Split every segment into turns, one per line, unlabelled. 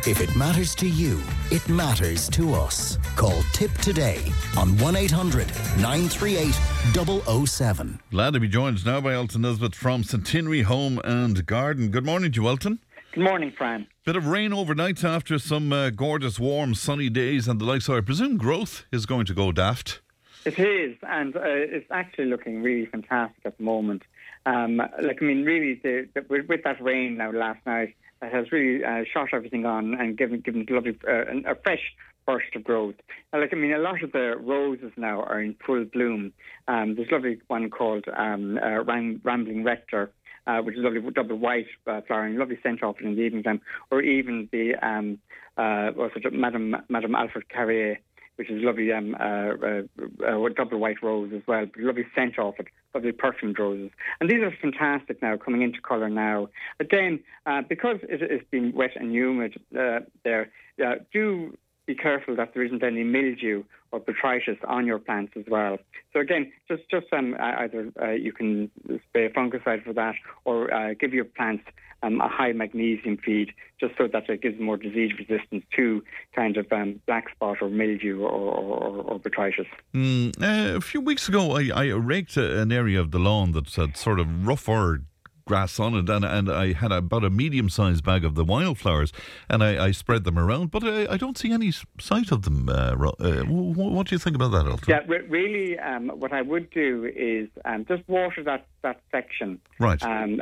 If it matters to you, it matters to us. Call Tip today on 1-800-938-007.
Glad to be joined now by Elton Nisbet from Centenary Home and Garden. Good morning to you, Elton.
Good morning, Fran.
Bit of rain overnight after some gorgeous, warm, sunny days and the like. So I presume growth is going to go daft.
It is, and it's actually looking really fantastic at the moment. Really, with that rain now last night, it has really shot everything on and given it a lovely, a fresh burst of growth. A lot of the roses now are in full bloom. There's a lovely one called Rambling Rector, which is a lovely double white flowering, lovely scent off it in the evening time, or even the Madame Alfred Carrier, which is lovely double white rose as well, but lovely scent off it, lovely perfumed roses. And these are fantastic now, coming into colour now. Again, because it's been wet and humid do be careful that there isn't any mildew or botrytis on your plants as well. So again, just either you can spray a fungicide for that, or give your plants a high magnesium feed, just so that it gives more disease resistance to kind of black spot or mildew or botrytis.
A few weeks ago, I raked an area of the lawn that had sort of rougher grass on it, and I had about a medium-sized bag of the wildflowers, and I spread them around, but I don't see any sight of them. What do you think about that, Elton?
Yeah, really, what I would do is just water that section,
right?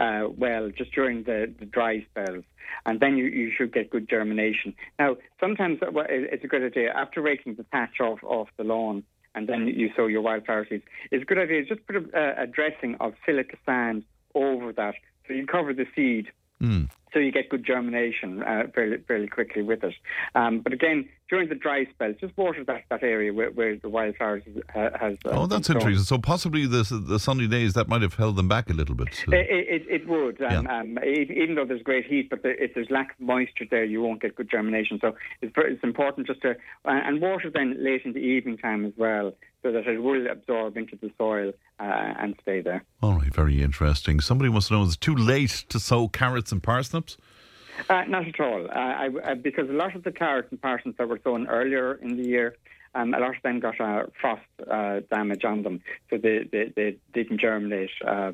Just during the dry spells, and then you should get good germination. Now, sometimes it's a good idea, after raking the thatch off the lawn, and then you sow your wildflower seeds, it's a good idea just put a dressing of silica sand over that, so you cover the seed, so you get good germination fairly quickly with it. But again, during the dry spells, just water that area where the wildflowers has.
That's interesting. So possibly the sunny days, that might have held them back a little bit.
It would, even though there's great heat, but if there's lack of moisture there, you won't get good germination. So it's important just to and water then late in the evening time as well, so that it will absorb into the soil and stay there.
All right, very interesting. Somebody wants to know, is it too late to sow carrots and parsnips?
Not at all, because a lot of the carrots and parsnips that were sown earlier in the year, a lot of them got frost damage on them, so they didn't germinate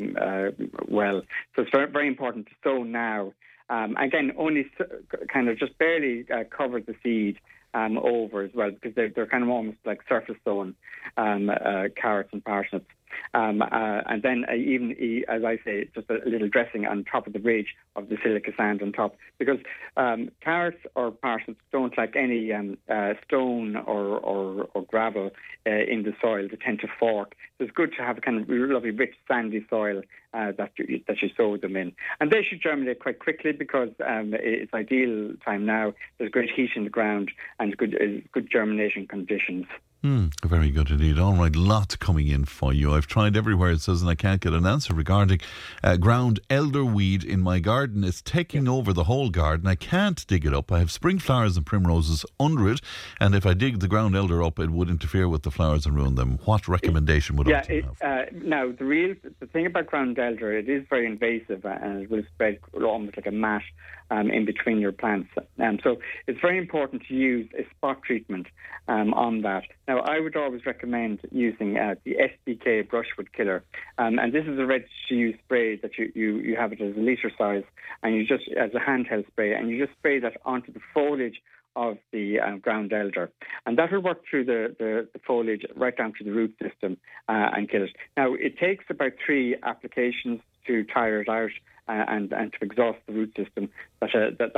well. So it's very, very important to sow now. Again, only kind of just barely cover the seed over as well, because they're kind of almost like surface sown carrots and parsnips. And then even, as I say, just a little dressing on top of the ridge of the silica sand on top, because carrots or parsnips don't like any stone or gravel in the soil. They tend to fork. So it's good to have a kind of lovely rich sandy soil that you sow them in. And they should germinate quite quickly, because it's ideal time now. There's great heat in the ground and good germination conditions.
Very good indeed. All right, lot coming in for you. I've tried everywhere, it says, and I can't get an answer regarding ground elderweed in my garden. It's taking over the whole garden. I can't dig it up. I have spring flowers and primroses under it, and if I dig the ground elder up, it would interfere with the flowers and ruin them. What recommendation would I have?
Now, the thing about ground elder, it is very invasive, and it will spread almost like a mat in between your plants. So it's very important to use a spot treatment on that. Now, I would always recommend using the SBK brushwood killer, and this is a ready-to-use spray that you have it as a litre size, and you just, as a handheld spray, and you just spray that onto the foliage of the ground elder, and that will work through the foliage right down to the root system and kill it. Now, it takes about 3 applications to tire it out and to exhaust the root system that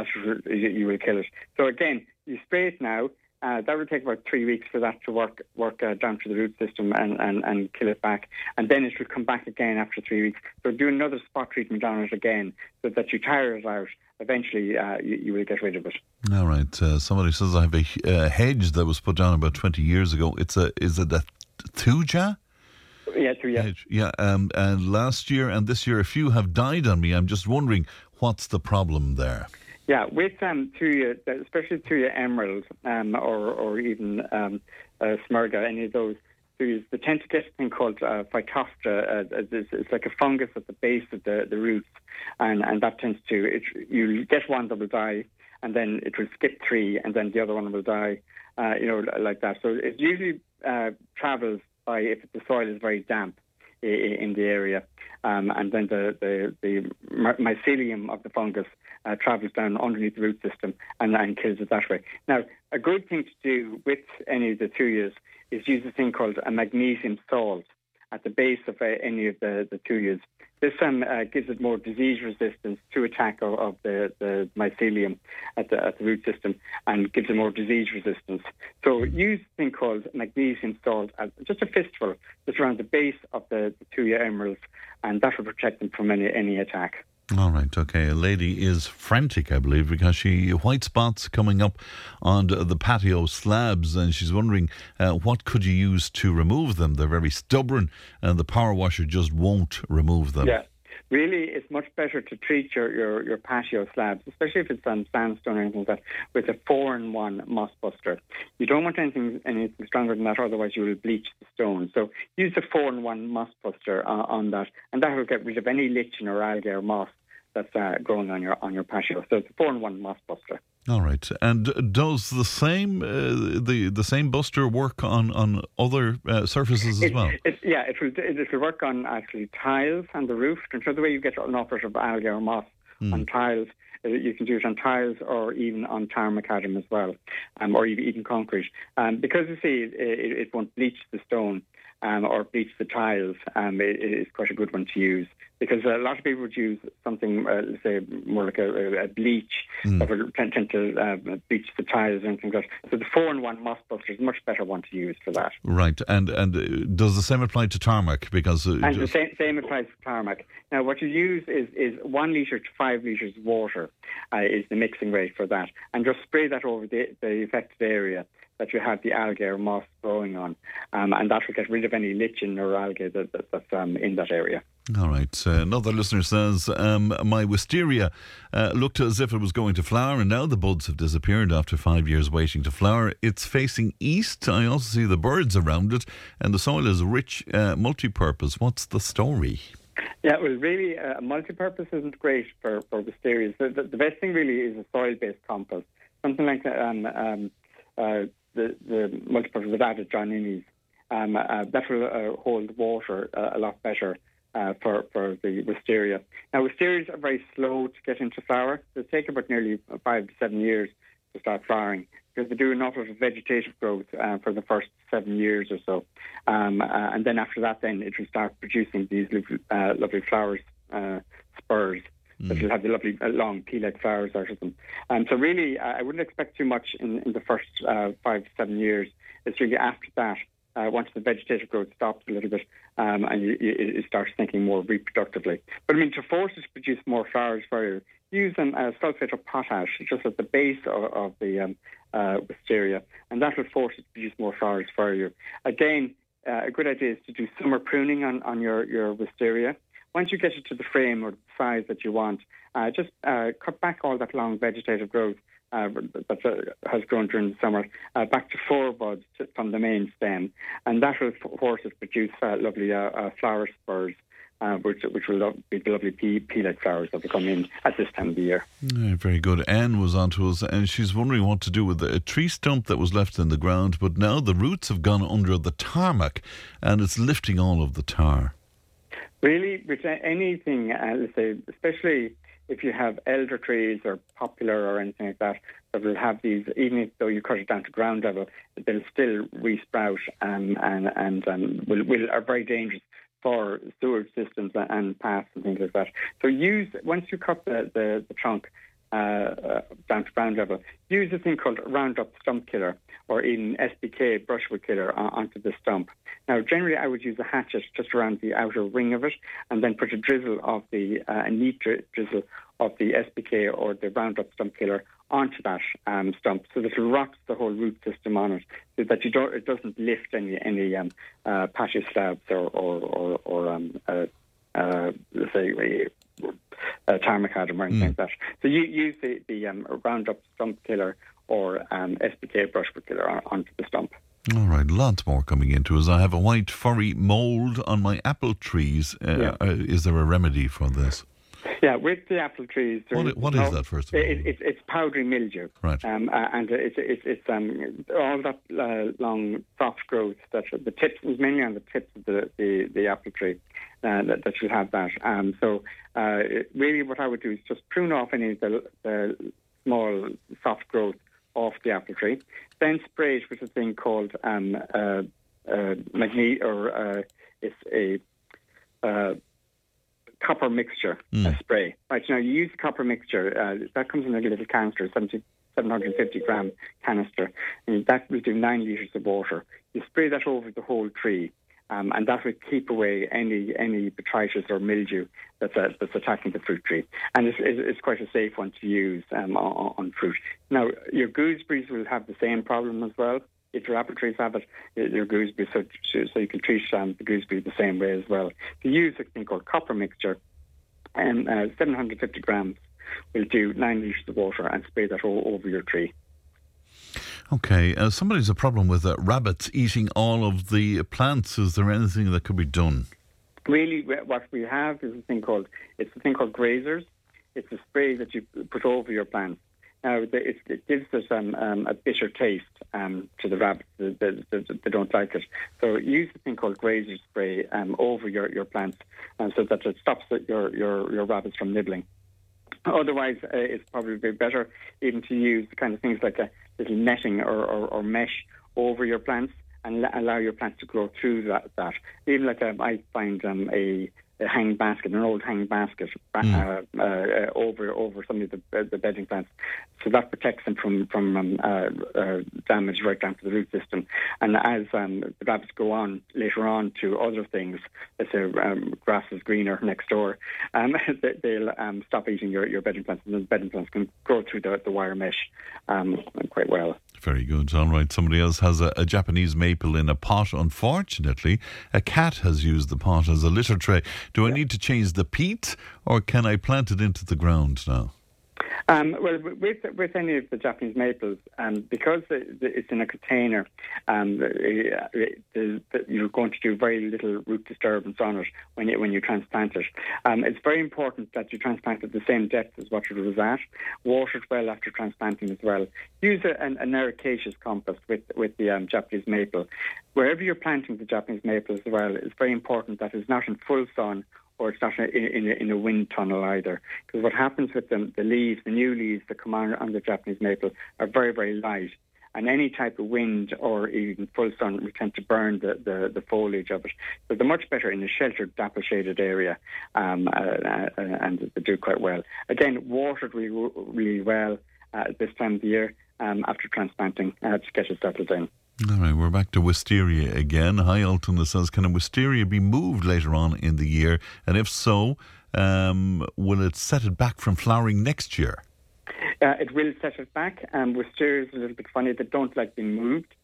you will kill it. So again, you spray it now. That will take about 3 weeks for that to work down to the root system and kill it back. And then it will come back again after 3 weeks. So do another spot treatment on it again, so that you tire it out. Eventually, you will get rid of it.
All right. Somebody says I have a hedge that was put down about 20 years ago. Is it a thuja?
Yeah, thuja.
Yeah. And last year and this year, a few have died on me. I'm just wondering, what's the problem there?
Yeah, with thuja, especially thuja emerald or even smurga, any of those, they tend to get a thing called Phytophthora. It's like a fungus at the base of the roots, and that tends to, you get one that will die, and then it will skip 3, and then the other one will die, like that. So it usually travels by if the soil is very damp in the area, and then the mycelium of the fungus travels down underneath the root system and kills it that way. Now, a good thing to do with any of the Thuyas is use a thing called a magnesium salt at the base of any of the Thuyas. This gives it more disease resistance to attack of the mycelium at the root system, and gives it more disease resistance. So use a thing called magnesium salt, just a fistful, just around the base of the Thuya emeralds, and that will protect them from any attack.
All right, okay. A lady is frantic, I believe, because she white spots coming up on the patio slabs, and she's wondering what could you use to remove them. They're very stubborn, and the power washer just won't remove them.
Yeah, really, it's much better to treat your patio slabs, especially if it's on sandstone or anything like that, with a 4-in-1 moss buster. You don't want anything stronger than that, otherwise you will bleach the stone. So use the 4-in-1 moss buster on that, and that will get rid of any lichen or algae or moss that's growing on your patio. So it's a 4-in-1 moss buster.
All right. And does the same the same buster work on other surfaces as well?
It will work on actually tiles and the roof. And so the way you get an awful lot of algae or moss on tiles, you can do it on tiles or even on tarmac macadam as well, or even concrete. Because you see, it won't bleach the stone or bleach the tiles. It is quite a good one to use. Because a lot of people would use something, let's say, more like a bleach that would tend to bleach the tiles and anything like that. So the 4-in-1 moss buster is a much better one to use for that.
Right, and does the same apply to tarmac? Because
the same applies to tarmac. Now, what you use is 1 litre to 5 litres of water is the mixing rate for that, and just spray that over the affected area that you have the algae or moss growing on, and that will get rid of any lichen or algae that's in that area.
All right. Another listener says, my wisteria looked as if it was going to flower, and now the buds have disappeared after 5 years waiting to flower. It's facing east. I also see the birds around it, and the soil is rich, multi-purpose. What's the story?
Yeah, well, really, multi-purpose isn't great for wisterias. The best thing really is a soil-based compost. Something like the multi-purpose with added John Innes. That will hold water a lot better for the wisteria. Now, wisterias are very slow to get into flower. They take about nearly 5 to 7 years to start flowering, because they do an awful lot of vegetative growth for the first 7 years or so. And then after that, then it will start producing these lovely flowers, spurs, that will have the lovely long pea-like flowers out of them. So really, I wouldn't expect too much in the first 5 to 7 years. It's really after that, once the vegetative growth stops a little bit, and you start thinking more reproductively. But I mean, to force it to produce more flowers for you, use sulfate of potash just at the base of the wisteria, and that will force it to produce more flowers for you. Again, a good idea is to do summer pruning on your wisteria. Once you get it to the frame or the size that you want, just cut back all that long vegetative growth that has grown during the summer, back to 4 buds from the main stem, and that will force it to produce lovely flower spurs, which will be the lovely pea-like flowers that will come in at this time of the year.
Yeah, very good. Anne was on to us, and she's wondering what to do with a tree stump that was left in the ground, but now the roots have gone under the tarmac, and it's lifting all of the tar.
Really, with anything, let's say, especially if you have elder trees or poplar or anything like that, that will have these, even though you cut it down to ground level, they'll still resprout and are very dangerous for sewage systems and paths and things like that. So once you cut the trunk down to ground level, use a thing called Roundup stump killer or even SPK brushwood killer onto the stump. Now, generally, I would use a hatchet just around the outer ring of it, and then put a drizzle of a neat drizzle of the SPK or the Roundup stump killer onto that stump, so that it rocks the whole root system on it, so that it doesn't lift any patio slabs or let's say tarmac macadam or anything like that. So you use the Roundup stump killer or SPK brushwood killer onto the stump.
All right, lots more coming into us. I have a white furry mould on my apple trees. Is there a remedy for this?
Yeah, with the apple trees.
What is that, first of all?
It's powdery mildew.
Right.
And it's all that long soft growth that the tips, mainly on the tips of the apple tree, that should have that. So really what I would do is just prune off any of the small soft growth off the apple tree, then spray it with a thing called it's a copper mixture spray. Right, now you use the copper mixture, that comes in a little canister, 750 gram canister, and that will do 9 litres of water. You spray that over the whole tree, and that will keep away any botrytis or mildew that's attacking the fruit tree. And it's quite a safe one to use on fruit. Now, your gooseberries will have the same problem as well. If your apple trees have it, your gooseberries, so you can treat the gooseberry the same way as well. You use a thing called copper mixture, and 750 grams will do 9 litres of water, and spray that over your tree.
Okay, somebody's a problem with rabbits eating all of the plants. Is there anything that could be done?
Really, what we have is a thing called grazers. It's a spray that you put over your plants. Now, it gives us a bitter taste to the rabbits. They don't like it. So use a thing called grazer spray over your plants, so that it stops your rabbits from nibbling. Otherwise, it's probably better even to use the kind of things like a little netting or mesh over your plants and allow your plants to grow through that. Even like I find a hanging basket, an old hanging basket over some of the bedding plants, so that protects them from damage right down to the root system. And as the rabbits go on later on to other things, let's say grass is greener next door, they'll stop eating your bedding plants, and the bedding plants can grow through the wire mesh quite well.
Very good. All right. Somebody else has a Japanese maple in a pot. Unfortunately, a cat has used the pot as a litter tray. Do I need to change the peat, or can I plant it into the ground now?
Well, with any of the Japanese maples, because it's in a container, you're going to do very little root disturbance on it when you transplant it. It's very important that you transplant at the same depth as what it was at. Water it well after transplanting as well. Use an ericaceous compost with the Japanese maple. Wherever you're planting the Japanese maple as well, it's very important that it's not in full sun, or it's not in a wind tunnel either. Because what happens with the leaves, the new leaves that come on the Japanese maple, are very, very light. And any type of wind or even full sun will tend to burn the foliage of it. So they're much better in a sheltered, dapple-shaded area, and they do quite well. Again, watered really well at this time of the year after transplanting to get it settled in.
All right, we're back to wisteria again. Hi, Alton says, can a wisteria be moved later on in the year? And if so, will it set it back from flowering next year?
It will set it back. Wisteria is a little bit funny. They don't like being moved.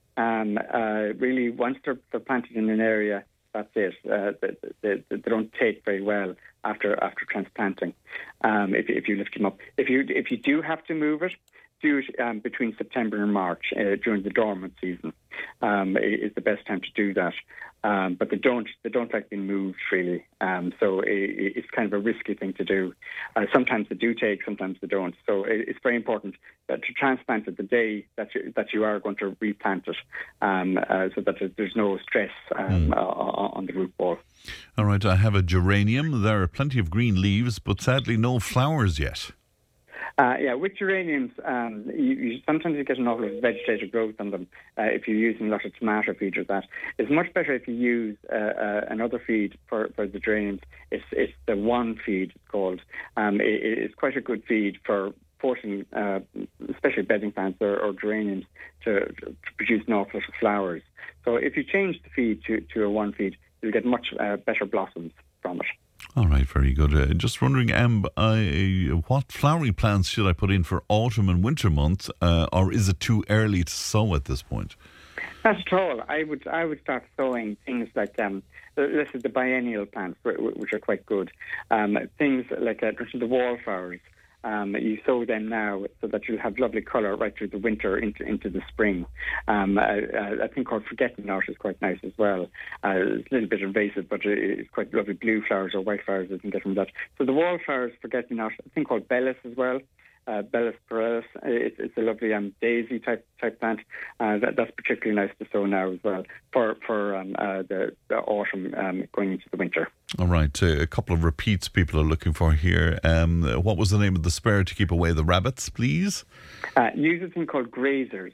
Really, once they're planted in an area, that's it. They don't take very well after transplanting. If you lift them up, if you do have to move it, do it between September and March during the dormant season. Is the best time to do that. But they don't like being moved really. So it's kind of a risky thing to do. Sometimes they do take, sometimes they don't. So it's very important that to transplant it the day that you are going to replant it, so that there's no stress on the root ball.
All right, I have a geranium. There are plenty of green leaves, but sadly no flowers yet.
With geraniums, sometimes you get an awful lot of vegetative growth on them if you're using a lot of tomato feed or that. It's much better if you use another feed for the geraniums. It's the one feed, it's called. It's quite a good feed for forcing, especially bedding plants or geraniums, to produce an awful lot of flowers. So if you change the feed to a one feed, you'll get much better blossoms from it.
All right, very good. Just wondering, what flowering plants should I put in for autumn and winter months, or is it too early to sow at this point?
Not at all. I would start sowing things like let's say the biennial plants, which are quite good. Things like the wallflowers, you sow them now so that you'll have lovely colour right through the winter into the spring. A thing called forget-me-not is quite nice as well. It's a little bit invasive, but it's quite lovely. Blue flowers or white flowers, you can get from that. So the wallflowers, forget-me-not, a thing called bellis as well. Bellis perennis. It's a lovely daisy type plant. That's particularly nice to sow now as well for the autumn going into the winter.
All right, a couple of repeats people are looking for here. What was the name of the spray to keep away the rabbits, please?
Use a thing called grazers.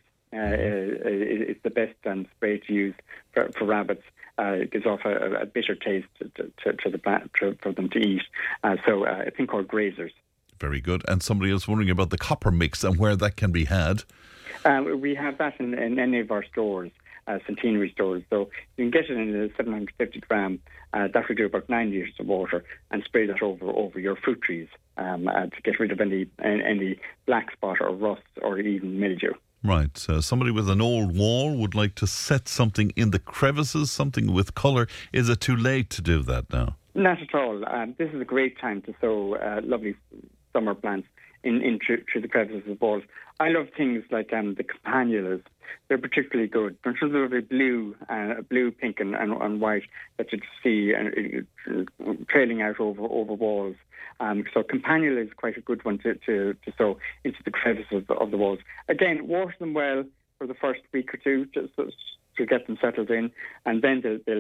It's the best spray to use for rabbits. It gives off a bitter taste to the plant for them to eat. So a thing called grazers.
Very good. And somebody else wondering about the copper mix and where that can be had.
We have that in any of our stores, centenary stores. So you can get it in a 750 gram. That will do about 9 litres of water, and spray that over your fruit trees to get rid of any black spot or rust or even mildew.
Right. Somebody with an old wall would like to set something in the crevices, something with colour. Is it too late to do that now?
Not at all. This is a great time to sow lovely summer plants in through the crevices of walls. I love things like the campanulas. They're particularly good. They're sort of a blue, pink, and white that you see trailing out over walls. So campanula is quite a good one to sow into the crevices of the walls. Again, water them well for the first week or two, just to get them settled in, and then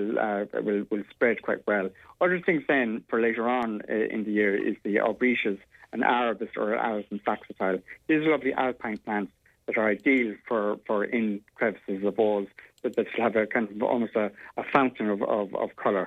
will spread quite well. Other things then for later on in the year is the aubrieties and arabis or Alison saxatile. These are lovely alpine plants that are ideal for in crevices of walls that have a kind of almost a fountain of colour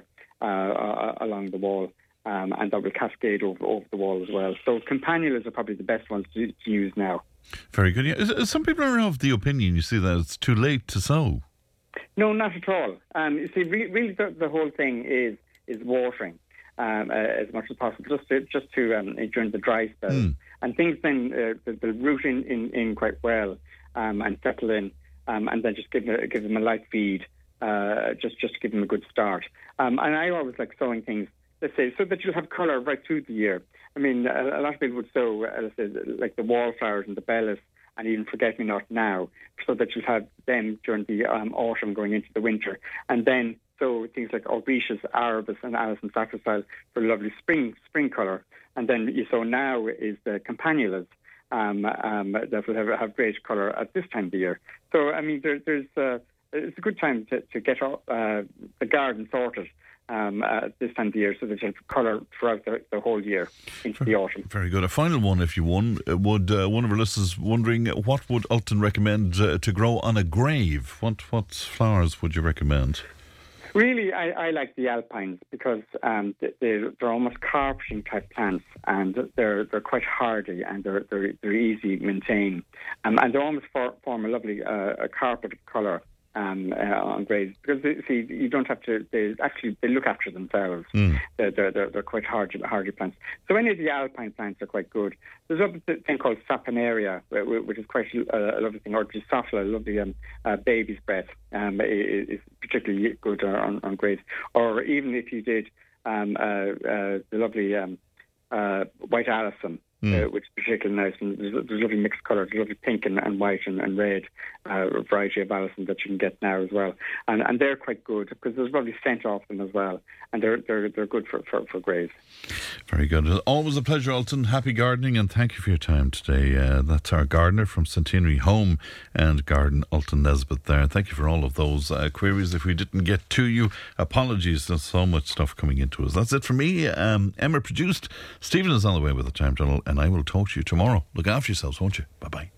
along the wall. And that will cascade over the wall as well. So campanulas are probably the best ones to use now.
Very good. Yeah. Some people are of the opinion, you see, that it's too late to sow.
No, not at all. You see, really the whole thing is watering as much as possible, just to during the dry spell. And things then they'll root in quite well and settle in, and then just give them a light feed, just to give them a good start. And I always like sowing things, let's say, so that you'll have colour right through the year. I mean, a lot of people would sow, let's say, like the wallflowers and the bellis and even forget-me-not now, so that you'll have them during the autumn going into the winter. And then sow things like aubrieties, arabis and Alison saxatile for lovely spring colour. And then you sow now is the campanulas that will have great colour at this time of the year. So, I mean, it's a good time to get the garden sorted this time of the year, so that you have colour throughout the whole year into the autumn.
Very good. A final one, if you would one of our listeners wondering, what would Ulton recommend to grow on a grave? What flowers would you recommend?
Really, I like the alpines because they're almost carpeting type plants, and they're quite hardy, and they're easy to maintain, and they almost form a lovely a carpet of colour on graves, because you don't have to. They look after themselves. They're quite hardy plants. So any of the alpine plants are quite good. There's a thing called saponaria, which is quite a lovely thing, or Drosophila, a lovely baby's breath. Is particularly good on graves. Or even if you did the lovely white alyssum. Which is particularly nice, and there's lovely mixed colours, lovely pink and white and red variety of alyssum that you can get now as well, and they're quite good because there's lovely scent off them as well, and they're good for graves.
Very good. Always a pleasure, Ulton. Happy gardening, and thank you for your time today. That's our gardener from Centenary Home and Garden, Ulton Nesbitt there. Thank you for all of those queries. If we didn't get to you, apologies. There's so much stuff coming into us. That's it for me. Emma produced. Stephen is on the way with the time tunnel, and I will talk to you tomorrow. Look after yourselves, won't you? Bye-bye.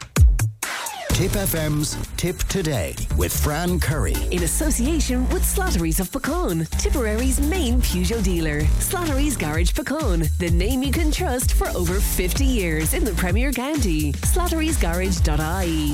Tip FM's Tip Today with Fran Curry.
In association with Slattery's of Puckane, Tipperary's main Peugeot dealer. Slattery's Garage Puckane, the name you can trust for over 50 years in the Premier County. Slattery'sGarage.ie